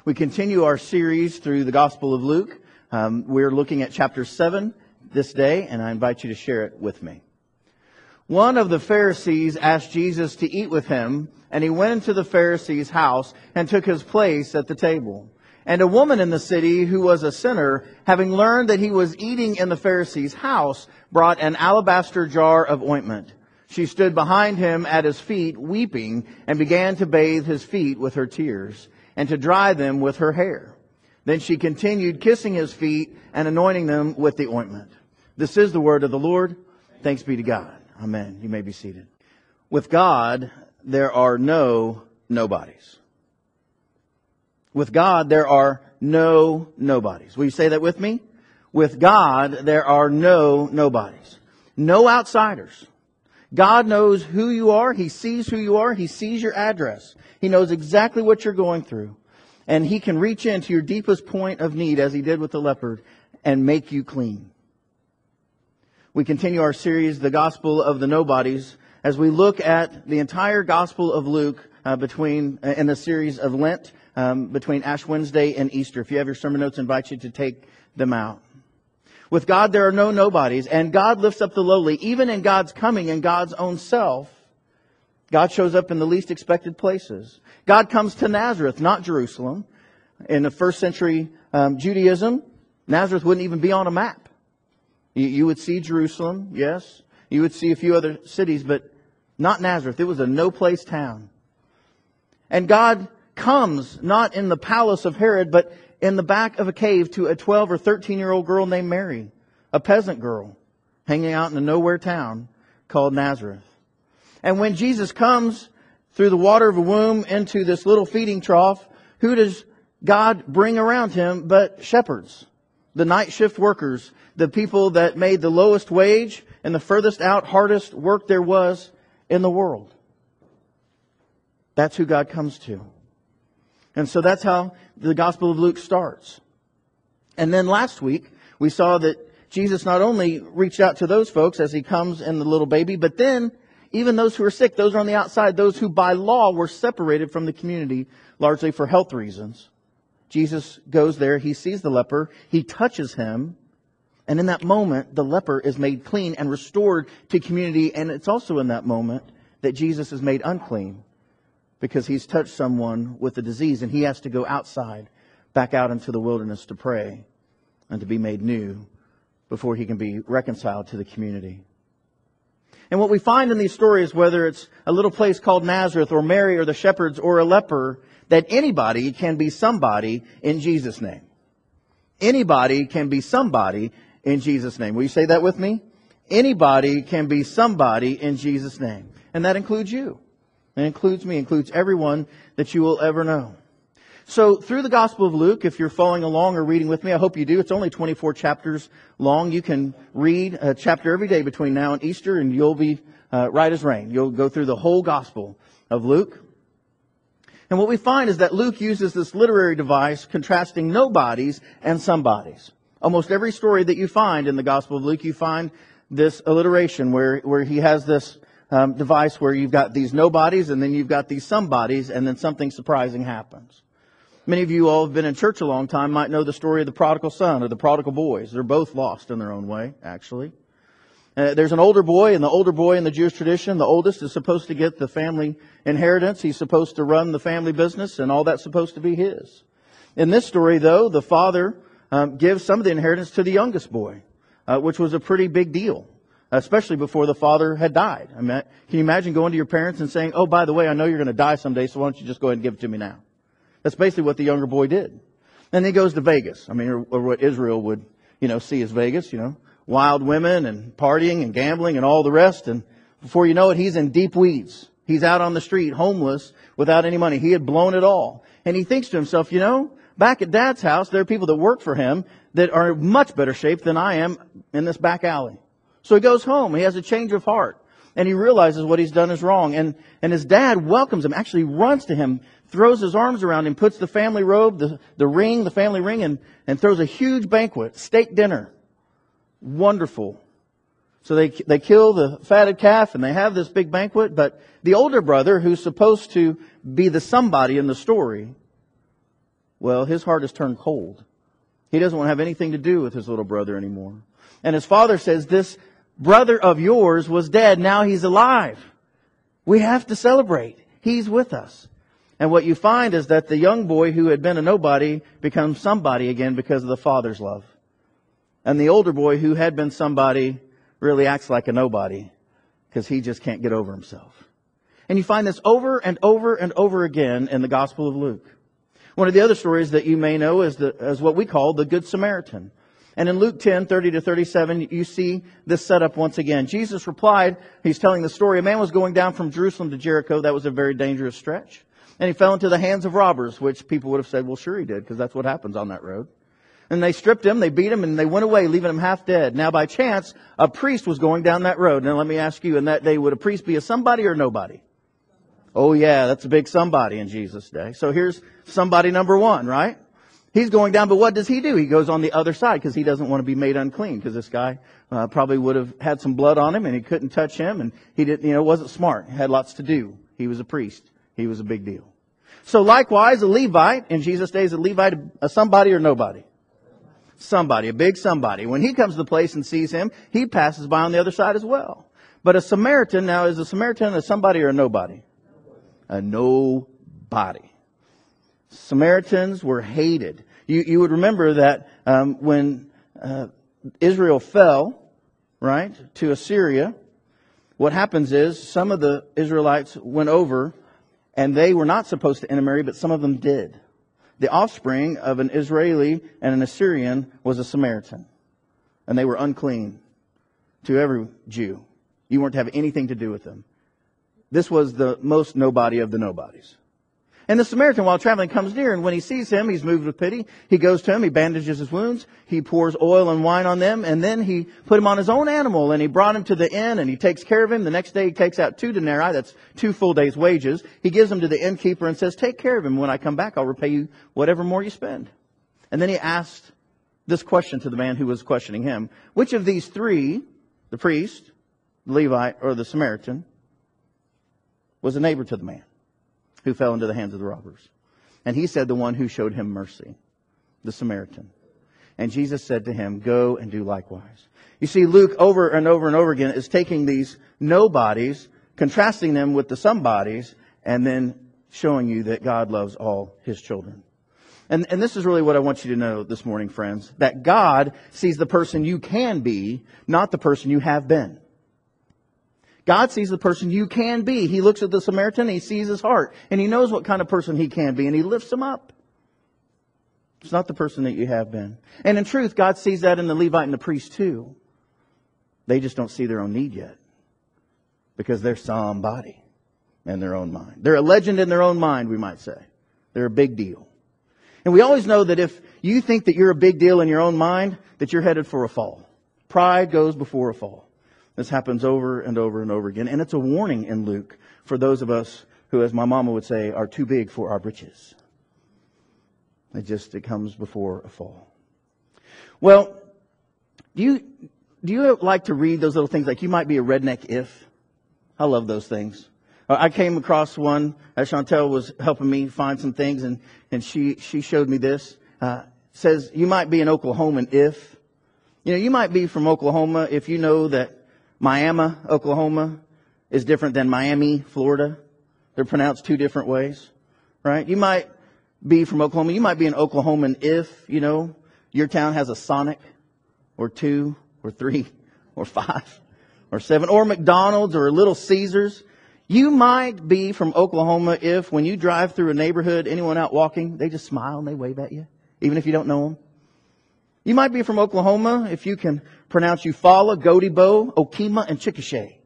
We continue our series through the Gospel of Luke. We're looking at chapter 7 this day, and I invite you to share it with me. One of the Pharisees asked Jesus to eat with him, and he went into the Pharisee's house and took his place at the table. And a woman in the city who was a sinner, having learned that he was eating in the Pharisee's house, brought an alabaster jar of ointment. She stood behind him at his feet, weeping, and began to bathe his feet with her tears, and to dry them with her hair. Then she continued kissing his feet and anointing them with the ointment. This is the word of the Lord. Thanks be to God. Amen. You may be seated. With God, there are no nobodies. With God, there are no nobodies. Will you say that with me? With God, there are no nobodies. No outsiders. God knows who you are. He sees who you are. He sees your address. He knows exactly what you're going through. And He can reach into your deepest point of need, as He did with the leopard, and make you clean. We continue our series, The Gospel of the Nobodies, as we look at the entire Gospel of Luke in the series of Lent, between Ash Wednesday and Easter. If you have your sermon notes, I invite you to take them out. With God, there are no nobodies, and God lifts up the lowly. Even in God's coming and God's own self, God shows up in the least expected places. God comes to Nazareth, not Jerusalem. In the first century Judaism, Nazareth wouldn't even be on a map. You would see Jerusalem, yes. You would see a few other cities, but not Nazareth. It was a no-place town. And God comes not in the palace of Herod, but in the back of a cave to a 12 or 13-year-old girl named Mary, a peasant girl, hanging out in a nowhere town called Nazareth. And when Jesus comes through the water of a womb into this little feeding trough, who does God bring around Him but shepherds? The night shift workers, the people that made the lowest wage and the furthest out, hardest work there was in the world. That's who God comes to. And so that's how the Gospel of Luke starts. And then last week, we saw that Jesus not only reached out to those folks as He comes in the little baby, but then even those who are sick, those on the outside, those who by law were separated from the community, largely for health reasons. Jesus goes there, He sees the leper, He touches him, and in that moment, the leper is made clean and restored to community. And it's also in that moment that Jesus is made unclean, because he's touched someone with a disease and he has to go outside, back out into the wilderness to pray and to be made new before he can be reconciled to the community. And what we find in these stories, whether it's a little place called Nazareth or Mary or the shepherds or a leper, that anybody can be somebody in Jesus' name. Anybody can be somebody in Jesus' name. Will you say that with me? Anybody can be somebody in Jesus' name. And that includes you. It includes me, includes everyone that you will ever know. So through the Gospel of Luke, if you're following along or reading with me, I hope you do. It's only 24 chapters long. You can read a chapter every day between now and Easter, and you'll be right as rain. You'll go through the whole Gospel of Luke. And what we find is that Luke uses this literary device contrasting nobodies and somebodies. Almost every story that you find in the Gospel of Luke, you find this alliteration where he has this device where you've got these nobodies and then you've got these somebodies, and then something surprising happens. Many of you all have been in church a long time, might know the story of the prodigal son or the prodigal boys. They're both lost in their own way, actually. There's an older boy, and the older boy in the Jewish tradition, the oldest, is supposed to get the family inheritance. He's supposed to run the family business, and all that's supposed to be his. In this story, though, the father gives some of the inheritance to the youngest boy, which was a pretty big deal, especially before the father had died. I mean, can you imagine going to your parents and saying, "Oh, by the way, I know you're going to die someday, so why don't you just go ahead and give it to me now?" That's basically what the younger boy did. Then he goes to Vegas. I mean, or what Israel would, see as Vegas, wild women and partying and gambling and all the rest. And before you know it, he's in deep weeds. He's out on the street, homeless, without any money. He had blown it all. And he thinks to himself, back at Dad's house, there are people that work for him that are in much better shape than I am in this back alley. So he goes home. He has a change of heart. And he realizes what he's done is wrong. And his dad welcomes him, actually runs to him, throws his arms around him, puts the family robe, the family ring, and throws a huge banquet, steak dinner. Wonderful. So they kill the fatted calf and they have this big banquet. But the older brother, who's supposed to be the somebody in the story, Well, his heart has turned cold. He doesn't want to have anything to do with his little brother anymore. And his father says, this brother of yours was dead. Now he's alive. We have to celebrate. He's with us. And what you find is that the young boy who had been a nobody becomes somebody again because of the father's love. And the older boy who had been somebody really acts like a nobody because he just can't get over himself. And you find this over and over and over again in the Gospel of Luke. One of the other stories that you may know is what we call the Good Samaritan. And in Luke 10:30-37, you see this setup once again. Jesus replied, he's telling the story, a man was going down from Jerusalem to Jericho. That was a very dangerous stretch. And he fell into the hands of robbers, which people would have said, well, sure he did, because that's what happens on that road. And they stripped him, they beat him, and they went away, leaving him half dead. Now, by chance, a priest was going down that road. Now, let me ask you, in that day, would a priest be a somebody or nobody? Oh, yeah, that's a big somebody in Jesus' day. So here's somebody number one, right? He's going down, but what does he do? He goes on the other side because he doesn't want to be made unclean, because this guy probably would have had some blood on him and he couldn't touch him, and he didn't, wasn't smart. He had lots to do. He was a priest. He was a big deal. So likewise, a Levite, in Jesus' days, a Levite, a somebody or nobody? Somebody, a big somebody. When he comes to the place and sees him, he passes by on the other side as well. But a Samaritan, now is a Samaritan a somebody or a nobody? A nobody. Samaritans were hated. You would remember that when Israel fell, right, to Assyria, what happens is some of the Israelites went over and they were not supposed to intermarry, but some of them did. The offspring of an Israeli and an Assyrian was a Samaritan. And they were unclean to every Jew. You weren't to have anything to do with them. This was the most nobody of the nobodies. And the Samaritan, while traveling, comes near, and when he sees him, he's moved with pity. He goes to him, he bandages his wounds, he pours oil and wine on them, and then he put him on his own animal, and he brought him to the inn, and he takes care of him. The next day he takes out 2 denarii, that's 2 full days' wages. He gives them to the innkeeper and says, take care of him. When I come back, I'll repay you whatever more you spend. And then he asked this question to the man who was questioning him. Which of these 3, the priest, the Levite, or the Samaritan, was a neighbor to the man who fell into the hands of the robbers? And he said, the one who showed him mercy, the Samaritan. And Jesus said to him, go and do likewise. You see, Luke over and over and over again is taking these nobodies, contrasting them with the somebodies, and then showing you that God loves all His children. And this is really what I want you to know this morning, friends, that God sees the person you can be, not the person you have been. God sees the person you can be. He looks at the Samaritan, He sees his heart, and He knows what kind of person he can be, and He lifts him up. It's not the person that you have been. And in truth, God sees that in the Levite and the priest too. They just don't see their own need yet, because they're somebody in their own mind. They're a legend in their own mind, we might say. They're a big deal. And we always know that if you think that you're a big deal in your own mind, that you're headed for a fall. Pride goes before a fall. This happens over and over and over again. And it's a warning in Luke for those of us who, as my mama would say, are too big for our britches. It comes before a fall. Well, do you like to read those little things like you might be a redneck if? I love those things. I came across one as Chantel was helping me find some things, and she showed me this. Says you might be an Oklahoman if. You might be from Oklahoma if you know that Miami, Oklahoma is different than Miami, Florida. They're pronounced 2 different ways, right? You might be from Oklahoma. You might be an Oklahoman if, your town has a Sonic or 2 or 3 or 5 or 7 or McDonald's or a Little Caesars. You might be from Oklahoma if when you drive through a neighborhood, anyone out walking, they just smile and they wave at you, even if you don't know them. You might be from Oklahoma if you can pronounce Eufaula, Godibo, Okemah, and Chickasha.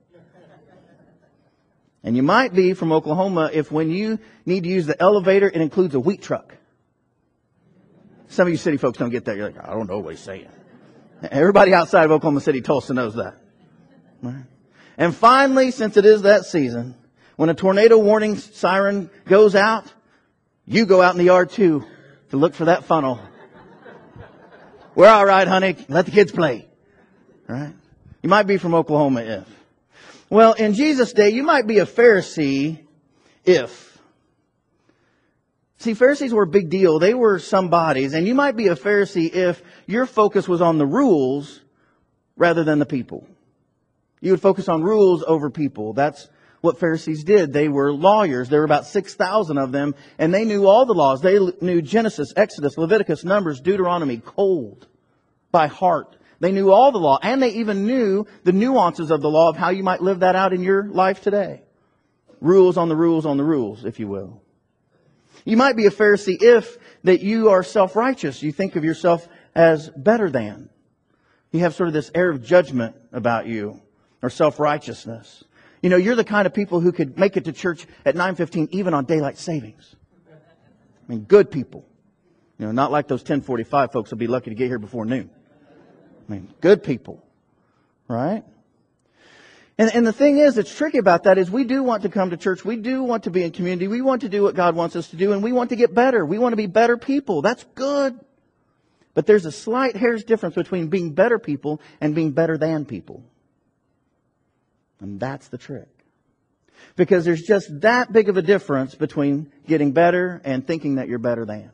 And you might be from Oklahoma if when you need to use the elevator, it includes a wheat truck. Some of you city folks don't get that. You're like, I don't know what he's saying. Everybody outside of Oklahoma City, Tulsa knows that. Right? And finally, since it is that season, when a tornado warning siren goes out, you go out in the yard too to look for that funnel. We're all right, honey. Let the kids play. Right? You might be from Oklahoma if. Well, in Jesus' day, you might be a Pharisee if. See, Pharisees were a big deal. They were somebodies. And you might be a Pharisee if your focus was on the rules rather than the people. You would focus on rules over people. That's what Pharisees did. They were lawyers. There were about 6,000 of them, and they knew all the laws. They knew Genesis, Exodus, Leviticus, Numbers, Deuteronomy cold by heart. They knew all the law, and they even knew the nuances of the law of how you might live that out in your life today. Rules on the rules on the rules, if you will. You might be a Pharisee if that you are self-righteous. You think of yourself as better than. You have sort of this air of judgment about you, or self-righteousness. You know, you're the kind of people who could make it to church at 9:15 even on daylight savings. I mean, good people. You know, not like those 10:45 folks will be lucky to get here before noon. I mean, good people. Right? And the thing is, that's tricky about that is we do want to come to church. We do want to be in community. We want to do what God wants us to do. And we want to get better. We want to be better people. That's good. But there's a slight hair's difference between being better people and being better than people. And that's the trick. Because there's just that big of a difference between getting better and thinking that you're better than.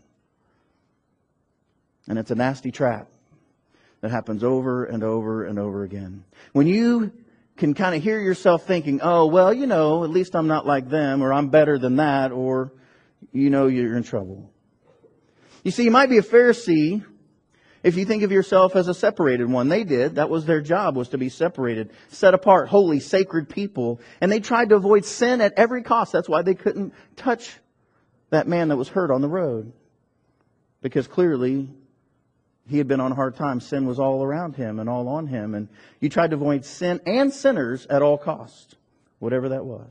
And it's a nasty trap that happens over and over and over again. When you can kind of hear yourself thinking, oh, well, you know, at least I'm not like them, or I'm better than that, or, you know, you're in trouble. You see, you might be a Pharisee if you think of yourself as a separated one. They did. That was their job, was to be separated, set apart, holy, sacred people. And they tried to avoid sin at every cost. That's why they couldn't touch that man that was hurt on the road. Because clearly, he had been on a hard time. Sin was all around him and all on him. And you tried to avoid sin and sinners at all costs, whatever that was.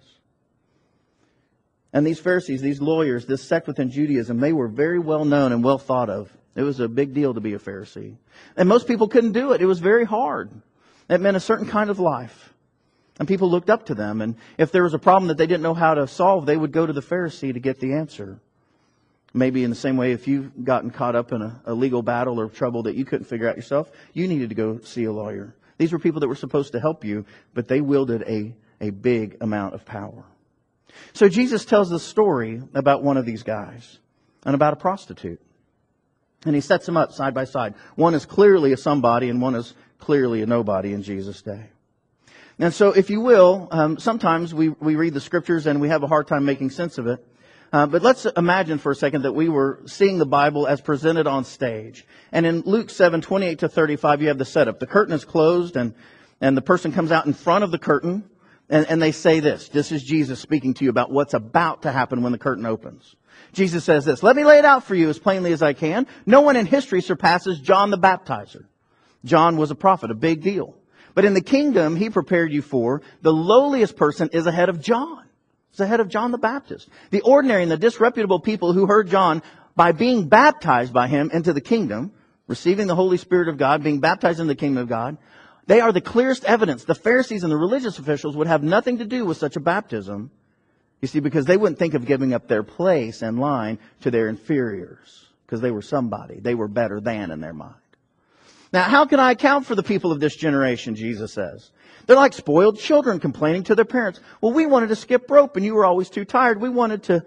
And these Pharisees, these lawyers, this sect within Judaism, they were very well known and well thought of. It was a big deal to be a Pharisee. And most people couldn't do it. It was very hard. It meant a certain kind of life. And people looked up to them. And if there was a problem that they didn't know how to solve, they would go to the Pharisee to get the answer. Maybe in the same way, if you've gotten caught up in a legal battle or trouble that you couldn't figure out yourself, you needed to go see a lawyer. These were people that were supposed to help you, but they wielded a big amount of power. So Jesus tells the story about one of these guys and about a prostitute. And he sets them up side by side. One is clearly a somebody and one is clearly a nobody in Jesus' day. And so, if you will, sometimes we read the scriptures and we have a hard time making sense of it. But let's imagine for a second that we were seeing the Bible as presented on stage. And in Luke 7:28 to 35, you have the setup. The curtain is closed and the person comes out in front of the curtain and they say this. This is Jesus speaking to you about what's about to happen when the curtain opens. Jesus says this, "Let me lay it out for you as plainly as I can. No one in history surpasses John the Baptizer." John was a prophet, a big deal. But in the kingdom he prepared you for, the lowliest person is ahead of John. It's ahead of John the Baptist. The ordinary and the disreputable people who heard John by being baptized by him into the kingdom, receiving the Holy Spirit of God, being baptized in the kingdom of God, they are the clearest evidence. The Pharisees and the religious officials would have nothing to do with such a baptism. You see, because they wouldn't think of giving up their place in line to their inferiors. Because they were somebody. They were better than in their mind. Now, how can I account for the people of this generation, Jesus says? They're like spoiled children complaining to their parents. Well, we wanted to skip rope and you were always too tired. We wanted to,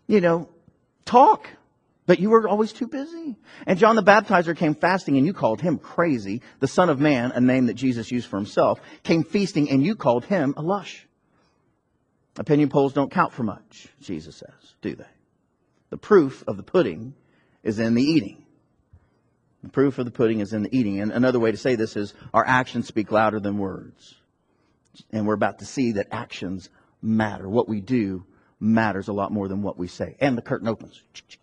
talk, but you were always too busy. And John the Baptizer came fasting and you called him crazy. The Son of Man, a name that Jesus used for himself, came feasting and you called him a lush. Opinion polls don't count for much, Jesus says, do they? The proof of the pudding is in the eating. The proof of the pudding is in the eating. And another way to say this is our actions speak louder than words. And we're about to see that actions matter. What we do matters a lot more than what we say. And the curtain opens.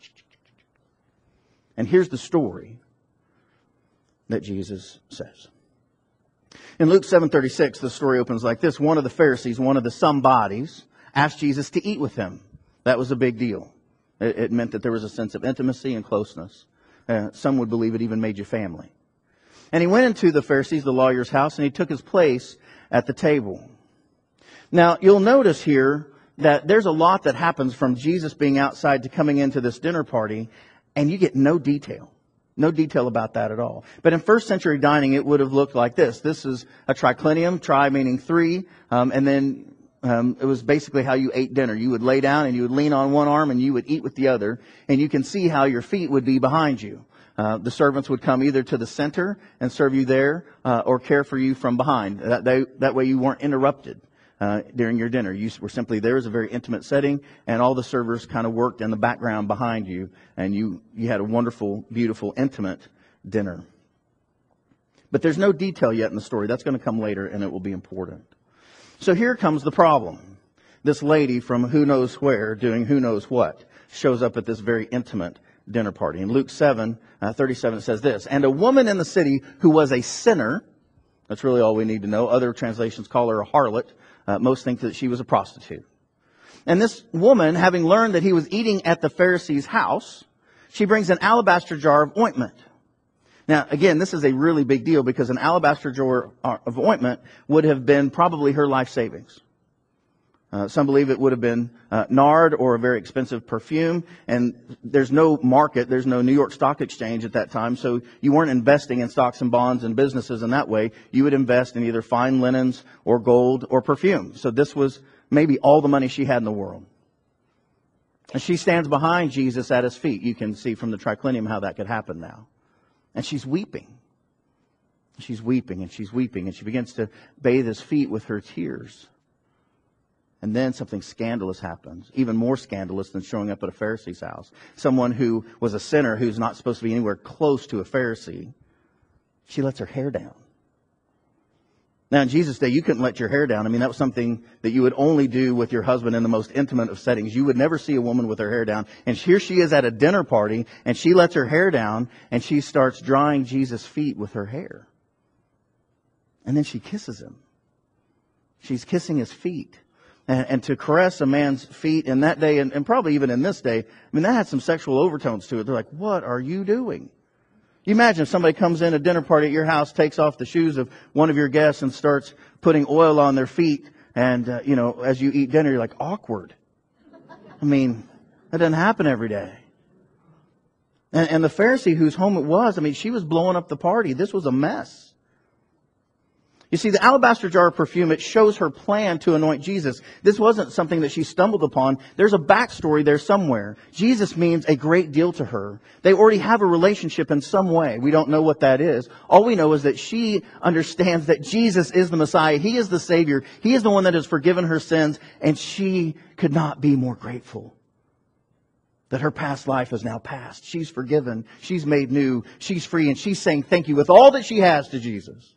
And here's the story that Jesus says. In Luke 7:36, the story opens like this. One of the Pharisees, one of the somebodies, asked Jesus to eat with him. That was a big deal. It meant that there was a sense of intimacy and closeness. Some would believe it even made you family. And he went into the Pharisees, the lawyer's house, and he took his place at the table. Now, you'll notice here that there's a lot that happens from Jesus being outside to coming into this dinner party, and you get no detail. No detail about that at all. But in first century dining, it would have looked like this. This is a triclinium, tri meaning three, and then it was basically how you ate dinner. You would lay down and you would lean on one arm and you would eat with the other. And you can see how your feet would be behind you. The servants would come either to the center and serve you there or care for you from behind. That way you weren't interrupted during your dinner. You were simply there as a very intimate setting, and all the servers kind of worked in the background behind you, and you had a wonderful, beautiful, intimate dinner. But there's no detail yet in the story. That's going to come later, and it will be important. So here comes the problem. This lady from who knows where doing who knows what shows up at this very intimate dinner party. In Luke 7:37 it says this, "And a woman in the city who was a sinner," that's really all we need to know. Other translations call her a harlot. Most think that she was a prostitute. "And this woman, having learned that he was eating at the Pharisee's house, she brings an alabaster jar of ointment." Now, again, this is a really big deal because an alabaster jar of ointment would have been probably her life savings. Some believe it would have been nard or a very expensive perfume. And there's no market, there's no New York Stock Exchange at that time. So you weren't investing in stocks and bonds and businesses in that way. You would invest in either fine linens or gold or perfume. So this was maybe all the money she had in the world. And she stands behind Jesus at his feet. You can see from the triclinium how that could happen now. And she's weeping. She's weeping and she's weeping. And she begins to bathe his feet with her tears. And then something scandalous happens. Even more scandalous than showing up at a Pharisee's house. Someone who was a sinner who's not supposed to be anywhere close to a Pharisee. She lets her hair down. Now, in Jesus' day, you couldn't let your hair down. I mean, that was something that you would only do with your husband in the most intimate of settings. You would never see a woman with her hair down. And here she is at a dinner party, and she lets her hair down, and she starts drying Jesus' feet with her hair. And then she kisses him. She's kissing his feet. And to caress a man's feet in that day, and probably even in this day, I mean, that had some sexual overtones to it. They're like, what are you doing? You imagine if somebody comes in a dinner party at your house, takes off the shoes of one of your guests and starts putting oil on their feet. And, as you eat dinner, you're like, awkward. I mean, that doesn't happen every day. And the Pharisee whose home it was, I mean, she was blowing up the party. This was a mess. You see, the alabaster jar of perfume, it shows her plan to anoint Jesus. This wasn't something that she stumbled upon. There's a backstory there somewhere. Jesus means a great deal to her. They already have a relationship in some way. We don't know what that is. All we know is that she understands that Jesus is the Messiah. He is the Savior. He is the one that has forgiven her sins. And she could not be more grateful that her past life is now past. She's forgiven. She's made new. She's free. And she's saying thank you with all that she has to Jesus.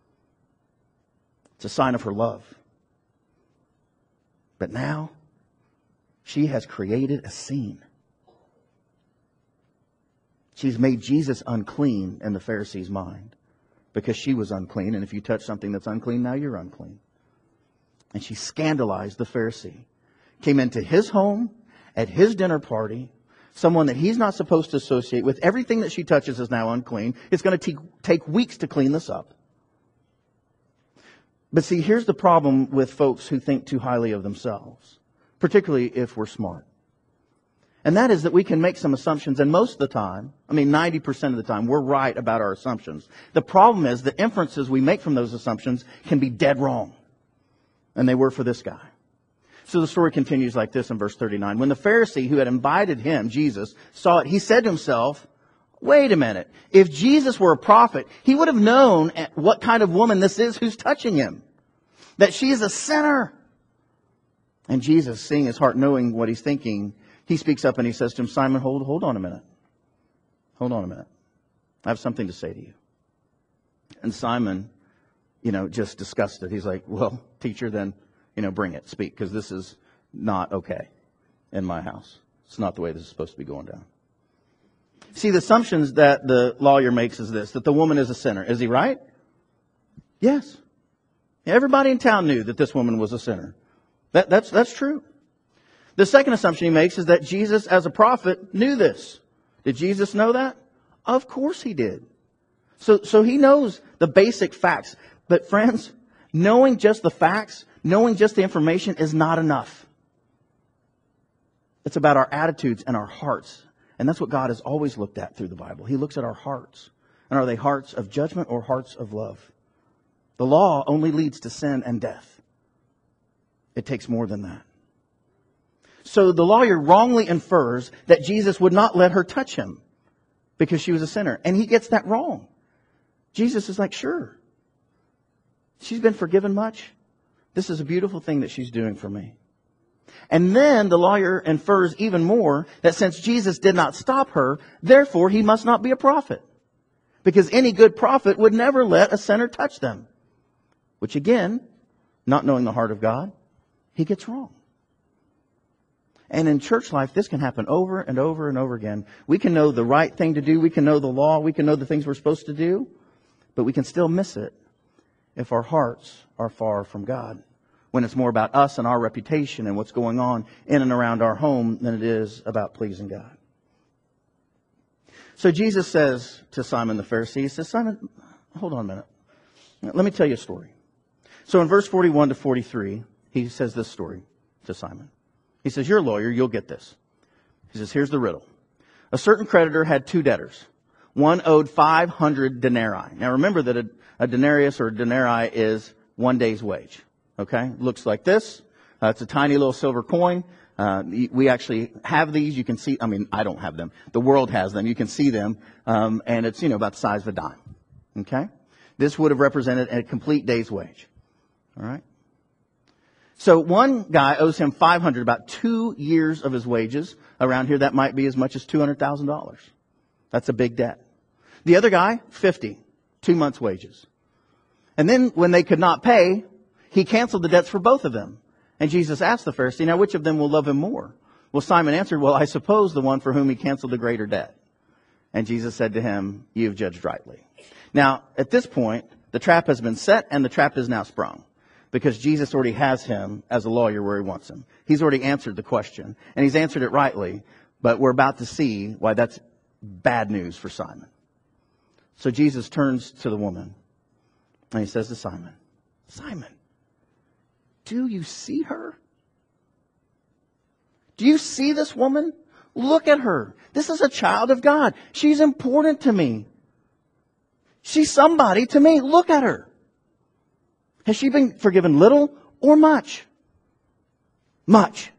It's a sign of her love. But now, she has created a scene. She's made Jesus unclean in the Pharisee's mind because she was unclean. And if you touch something that's unclean, now you're unclean. And she scandalized the Pharisee. Came into his home at his dinner party, someone that he's not supposed to associate with. Everything that she touches is now unclean. It's going to take weeks to clean this up. But see, here's the problem with folks who think too highly of themselves, particularly if we're smart. And that is that we can make some assumptions, and most of the time, 90% of the time, we're right about our assumptions. The problem is the inferences we make from those assumptions can be dead wrong. And they were for this guy. So the story continues like this in verse 39. When the Pharisee who had invited him, Jesus, saw it, he said to himself, wait a minute. If Jesus were a prophet, he would have known what kind of woman this is who's touching him. That she is a sinner. And Jesus, seeing his heart, knowing what he's thinking, he speaks up and he says to him, Simon, hold on a minute. Hold on a minute. I have something to say to you. And Simon, just disgusted. He's like, well, teacher, then, bring it, speak, because this is not okay in my house. It's not the way this is supposed to be going down. See, the assumptions that the lawyer makes is this, that the woman is a sinner. Is he right? Yes. Everybody in town knew that this woman was a sinner. That's true. The second assumption he makes is that Jesus, as a prophet, knew this. Did Jesus know that? Of course he did. So he knows the basic facts. But friends, knowing just the facts, knowing just the information is not enough. It's about our attitudes and our hearts. And that's what God has always looked at through the Bible. He looks at our hearts. And are they hearts of judgment or hearts of love? The law only leads to sin and death. It takes more than that. So the lawyer wrongly infers that Jesus would not let her touch him because she was a sinner. And he gets that wrong. Jesus is like, sure. She's been forgiven much. This is a beautiful thing that she's doing for me. And then the lawyer infers even more that since Jesus did not stop her, therefore he must not be a prophet. Because any good prophet would never let a sinner touch them. Which again, not knowing the heart of God, he gets wrong. And in church life, this can happen over and over and over again. We can know the right thing to do. We can know the law. We can know the things we're supposed to do. But we can still miss it if our hearts are far from God. When it's more about us and our reputation and what's going on in and around our home than it is about pleasing God. So Jesus says to Simon the Pharisee, he says, Simon, hold on a minute. Let me tell you a story. So in verse 41 to 43, he says this story to Simon. He says, you're a lawyer, you'll get this. He says, here's the riddle. A certain creditor had two debtors. One owed 500 denarii. Now remember that a denarius or a denarii is 1 day's wage. Okay? Looks like this. It's a tiny little silver coin. We actually have these. You can see, I don't have them. The world has them. You can see them. And it's, about the size of a dime. Okay? This would have represented a complete day's wage. All right? So one guy owes him 500, about 2 years of his wages. Around here, that might be as much as $200,000. That's a big debt. The other guy, 50, 2 months' wages. And then when they could not pay, he canceled the debts for both of them. And Jesus asked the Pharisee, now which of them will love him more? Well, Simon answered, well, I suppose the one for whom he canceled the greater debt. And Jesus said to him, you have judged rightly. Now, at this point, the trap has been set and the trap is now sprung. Because Jesus already has him as a lawyer where he wants him. He's already answered the question. And he's answered it rightly. But we're about to see why that's bad news for Simon. So Jesus turns to the woman. And he says to Simon, Simon, do you see her? Do you see this woman? Look at her. This is a child of God. She's important to me. She's somebody to me. Look at her. Has she been forgiven little or much? Much.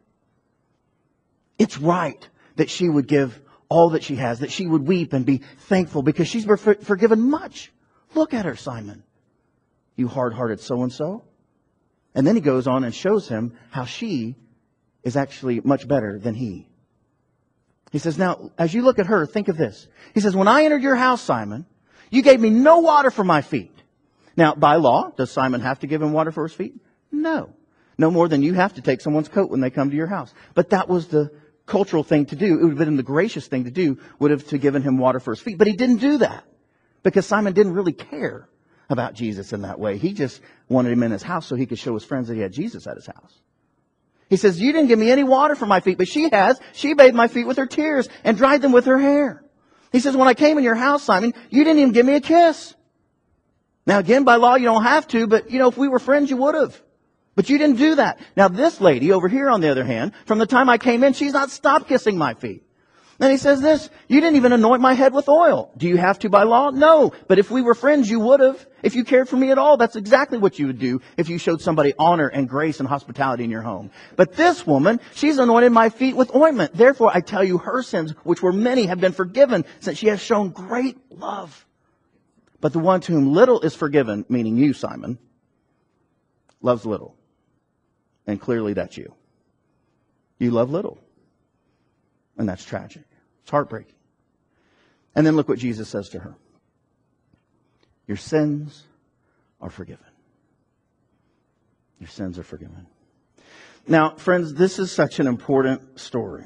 It's right that she would give all that she has, that she would weep and be thankful because she's been forgiven much. Look at her, Simon. You hard-hearted so-and-so. And then he goes on and shows him how she is actually much better than he. He says, now, as you look at her, think of this. He says, when I entered your house, Simon, you gave me no water for my feet. Now, by law, does Simon have to give him water for his feet? No. No more than you have to take someone's coat when they come to your house. But that was the cultural thing to do. It would have been the gracious thing to do, would have to given him water for his feet. But he didn't do that because Simon didn't really care about Jesus in that way. He just wanted him in his house so he could show his friends that he had Jesus at his house. He says, you didn't give me any water for my feet, but she has. She bathed my feet with her tears and dried them with her hair. He says, when I came in your house, Simon, you didn't even give me a kiss. Now again, by law, you don't have to, but if we were friends, you would have. But you didn't do that. Now this lady over here, on the other hand, from the time I came in, she's not stopped kissing my feet. Then he says this, you didn't even anoint my head with oil. Do you have to by law? No. But if we were friends, you would have. If you cared for me at all, that's exactly what you would do if you showed somebody honor and grace and hospitality in your home. But this woman, she's anointed my feet with ointment. Therefore, I tell you, her sins, which were many, have been forgiven, since she has shown great love. But the one to whom little is forgiven, meaning you, Simon, loves little. And clearly that's you. You love little. And that's tragic. It's heartbreaking. And then look what Jesus says to her. Your sins are forgiven. Your sins are forgiven. Now, friends, this is such an important story.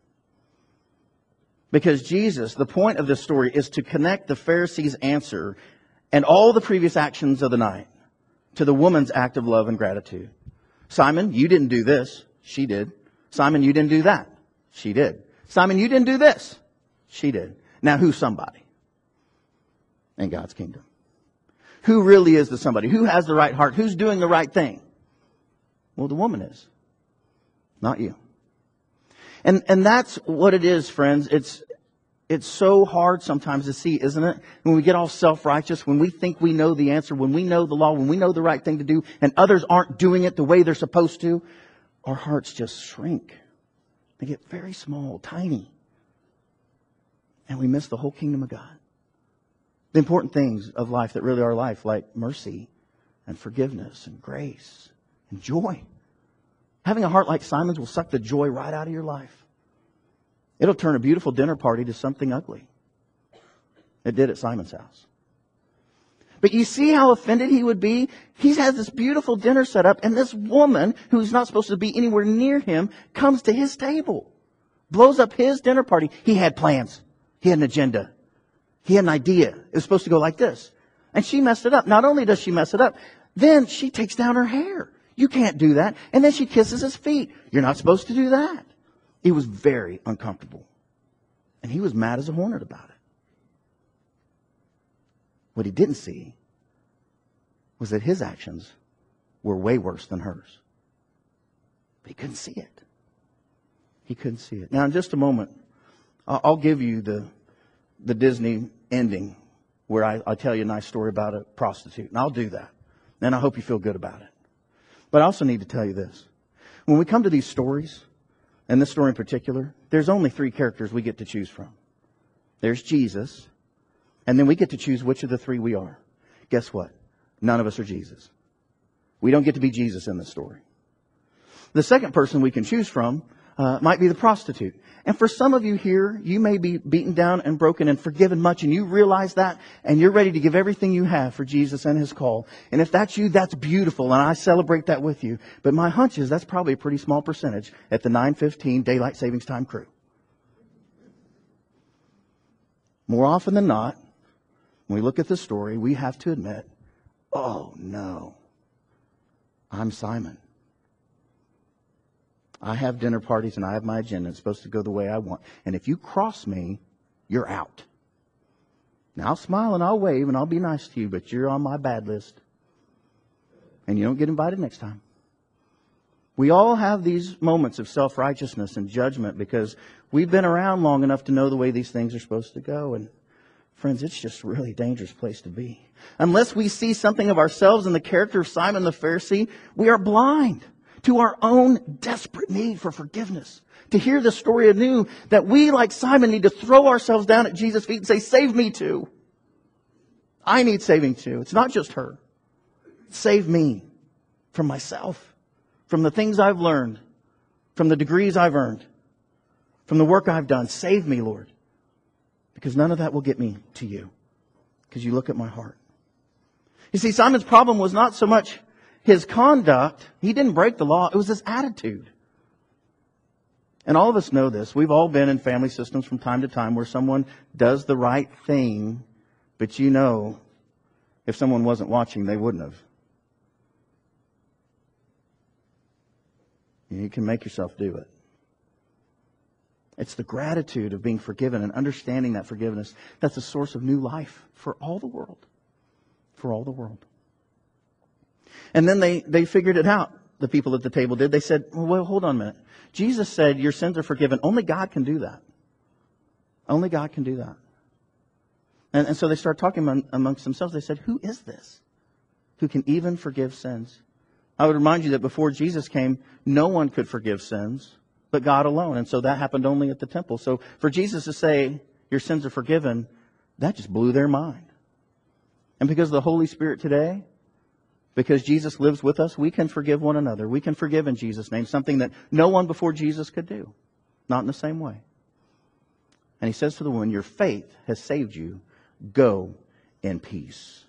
Because Jesus, the point of this story is to connect the Pharisees' answer and all the previous actions of the night to the woman's act of love and gratitude. Simon, you didn't do this. She did. Simon, you didn't do that. She did. Simon, you didn't do this. She did. Now who's somebody in God's kingdom? Who really is the somebody? Who has the right heart? Who's doing the right thing? Well, the woman is. Not you. And that's what it is, friends. It's so hard sometimes to see, isn't it? When we get all self-righteous, when we think we know the answer, when we know the law, when we know the right thing to do, and others aren't doing it the way they're supposed to, our hearts just shrink. They get very small, tiny. And we miss the whole kingdom of God. The important things of life that really are life, like mercy and forgiveness and grace and joy. Having a heart like Simon's will suck the joy right out of your life. It'll turn a beautiful dinner party to something ugly. It did at Simon's house. But you see how offended he would be? He has this beautiful dinner set up, and this woman, who's not supposed to be anywhere near him, comes to his table. Blows up his dinner party. He had plans. He had an agenda. He had an idea. It was supposed to go like this. And she messed it up. Not only does she mess it up, then she takes down her hair. You can't do that. And then she kisses his feet. You're not supposed to do that. It was very uncomfortable. And he was mad as a hornet about it. What he didn't see was that his actions were way worse than hers. But he couldn't see it. He couldn't see it. Now, in just a moment, I'll give you the Disney ending where I tell you a nice story about a prostitute. And I'll do that. And I hope you feel good about it. But I also need to tell you this. When we come to these stories, and this story in particular, there's only 3 characters we get to choose from. There's Jesus, and then we get to choose which of the 3 we are. Guess what? None of us are Jesus. We don't get to be Jesus in this story. The second person we can choose from might be the prostitute. And for some of you here, you may be beaten down and broken and forgiven much, and you realize that, and you're ready to give everything you have for Jesus and His call. And if that's you, that's beautiful, and I celebrate that with you. But my hunch is that's probably a pretty small percentage at the 9:15 Daylight Savings Time crew. More often than not, when we look at the story, we have to admit, oh no, I'm Simon. I have dinner parties and I have my agenda. It's supposed to go the way I want. And if you cross me, you're out. Now I'll smile and I'll wave and I'll be nice to you, but you're on my bad list. And you don't get invited next time. We all have these moments of self-righteousness and judgment because we've been around long enough to know the way these things are supposed to go. And friends, it's just a really dangerous place to be. Unless we see something of ourselves in the character of Simon the Pharisee, we are blind to our own desperate need for forgiveness. To hear the story anew, that we, like Simon, need to throw ourselves down at Jesus' feet and say, save me too. I need saving too. It's not just her. Save me from myself, from the things I've learned, from the degrees I've earned, from the work I've done. Save me, Lord. Because none of that will get me to you. Because you look at my heart. You see, Simon's problem was not so much his conduct. He didn't break the law. It was his attitude. And all of us know this. We've all been in family systems from time to time where someone does the right thing, but you know, if someone wasn't watching, they wouldn't have. You can make yourself do it. It's the gratitude of being forgiven and understanding that forgiveness that's a source of new life for all the world. For all the world. And then they figured it out. The people at the table did. They said, well, hold on a minute. Jesus said your sins are forgiven. Only God can do that. Only God can do that. And so they started talking amongst themselves. They said, who is this who can even forgive sins? I would remind you that before Jesus came, no one could forgive sins but God alone. And so that happened only at the temple. So for Jesus to say your sins are forgiven, that just blew their mind. And because of the Holy Spirit today, because Jesus lives with us, we can forgive one another. We can forgive in Jesus' name, something that no one before Jesus could do. Not in the same way. And He says to the woman, your faith has saved you. Go in peace.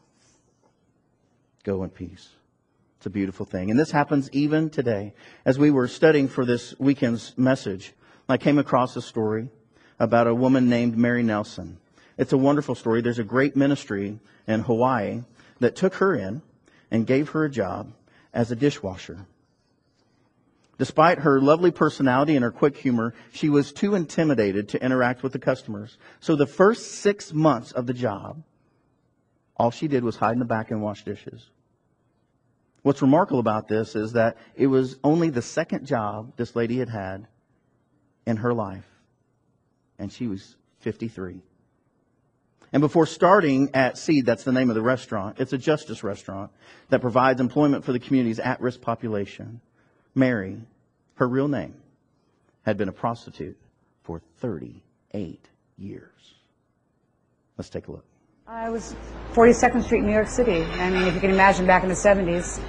Go in peace. It's a beautiful thing. And this happens even today. As we were studying for this weekend's message, I came across a story about a woman named Mary Nelson. It's a wonderful story. There's a great ministry in Hawaii that took her in and gave her a job as a dishwasher. Despite her lovely personality and her quick humor, she was too intimidated to interact with the customers. So the first 6 months of the job, all she did was hide in the back and wash dishes. What's remarkable about this is that it was only the second job this lady had had in her life. And she was 53. And before starting at Seed, that's the name of the restaurant, it's a justice restaurant that provides employment for the community's at-risk population. Mary, her real name, had been a prostitute for 38 years. Let's take a look. I was 42nd Street, New York City. I mean, if you can imagine back in the 70s,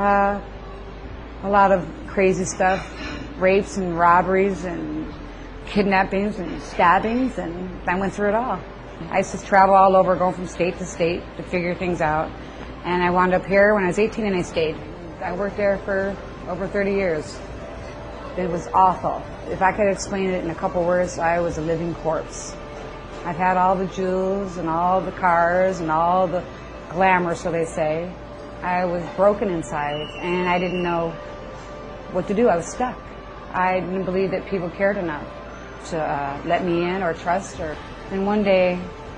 a lot of crazy stuff, rapes and robberies and kidnappings and stabbings, and I went through it all. I used to travel all over, going from state to state to figure things out. And I wound up here when I was 18 and I stayed. I worked there for over 30 years. It was awful. If I could explain it in a couple words, I was a living corpse. I've had all the jewels and all the cars and all the glamour, so they say. I was broken inside and I didn't know what to do. I was stuck. I didn't believe that people cared enough to let me in or trust. And one day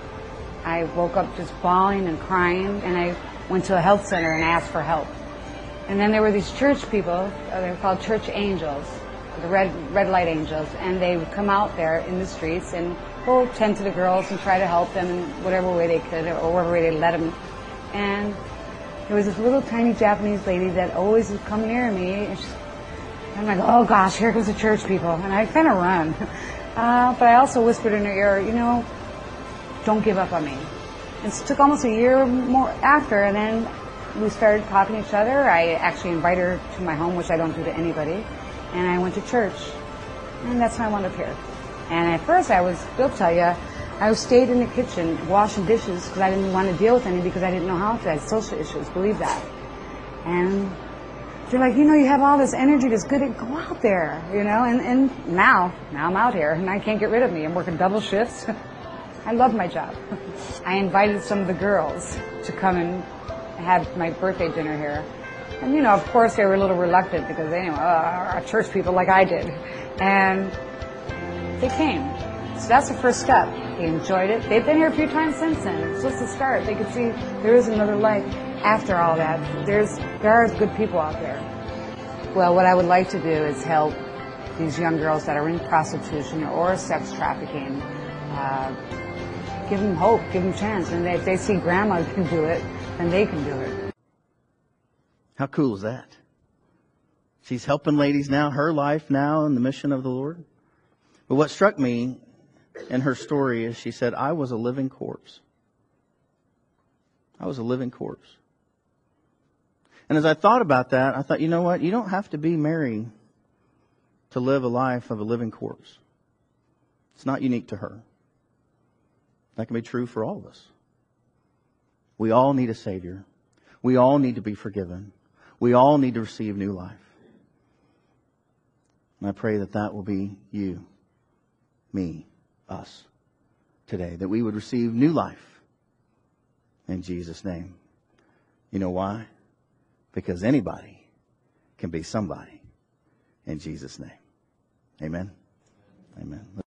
I woke up just bawling and crying, and I went to a health center and asked for help. And then there were these church people, they were called church angels, the red light angels, and they would come out there in the streets and go tend to the girls and try to help them in whatever way they could, or whatever way they let them. And there was this little tiny Japanese lady that always would come near me, and I'm like, oh gosh, here comes the church people, and I kind of run. But I also whispered in her ear, you know, don't give up on me. And it took almost a year more after, and then we started talking to each other. I actually invited her to my home, which I don't do to anybody, and I went to church. And that's how I wound up here. And at first they'll tell you, I stayed in the kitchen washing dishes because I didn't want to deal with any, because I didn't know how to. I had social issues, believe that. And they're like, you know, you have all this energy that's good, go out there, you know, and now I'm out here and I can't get rid of me. I'm working double shifts. I love my job. I invited some of the girls to come and have my birthday dinner here. And, you know, of course they were a little reluctant because they are church people like I did. And they came. So that's the first step. They enjoyed it. They've been here a few times since then. It's just a start. They could see there is another life after all that. There are good people out there. Well, what I would like to do is help these young girls that are in prostitution or sex trafficking. Give them hope, give them a chance. And if they see grandma can do it, then they can do it. How cool is that? She's helping ladies now, her life now, in the mission of the Lord. But what struck me in her story is she said, I was a living corpse. I was a living corpse. And as I thought about that, I thought, you know what? You don't have to be Mary to live a life of a living corpse. It's not unique to her. That can be true for all of us. We all need a Savior. We all need to be forgiven. We all need to receive new life. And I pray that that will be you, me, us today. That we would receive new life in Jesus' name. You know why? Because anybody can be somebody in Jesus' name. Amen. Amen.